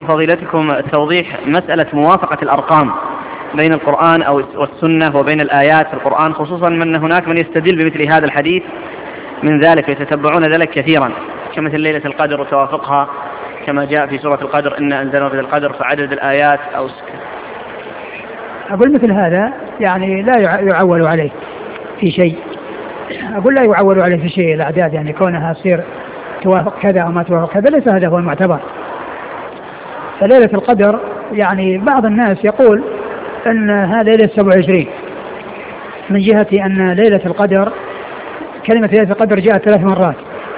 فضيلتكم توضيح مسألة موافقة الأرقام بين القرآن والسنة وبين الآيات في القرآن، خصوصا من هناك من يستدل بمثل هذا الحديث من ذلك يتتبعون ذلك كثيرا، كمثل ليلة القدر وتوافقها كما جاء في سورة القدر إن أنزلنا في القدر فعدد الآيات أو أقول مثل هذا يعني لا يعول عليه في شيء. أقول لا يعول عليه في شيء الأعداد، يعني كونها تصير توافق كذا أو ما توافق كذا ليس هذا هو المعتبر. فليلة القدر يعني بعض الناس يقول أن هذا ليلة 27 من جهة أن ليلة القدر كلمة ليلة القدر جاءت 3 مرات،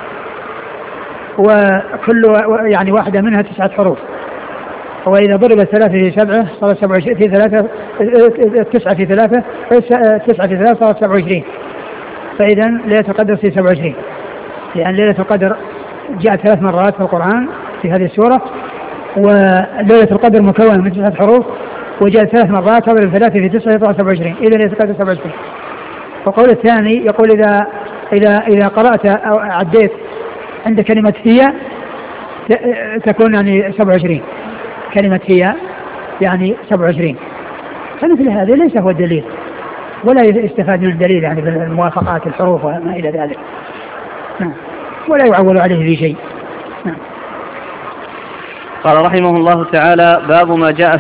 وكل يعني واحدة منها 9 حروف، وإذا ضرب 3 في 7 صارت 27 في 3 9 في 3 9 في 3 صارت 27. فإذا ليلة القدر في 27 لأن ليلة القدر جاءت 3 مرات في القرآن في هذه السورة، وليلة القدر مكونة من 9 حروف وجاءت 3 مرات تضرب 3 في 9 يطلع 27. إذا ليلة القدر 27. وقول الثاني يقول إذا قرأت أو عديت عند كلمة هي تكون يعني 27، كلمة هي يعني 27. فمثل هذا ليس هو الدليل ولا يستفاد من الدليل يعني بالموافقات الحروف وما إلى ذلك، ولا يعول عليه في شيء. قال رحمه الله تعالى: باب ما جاء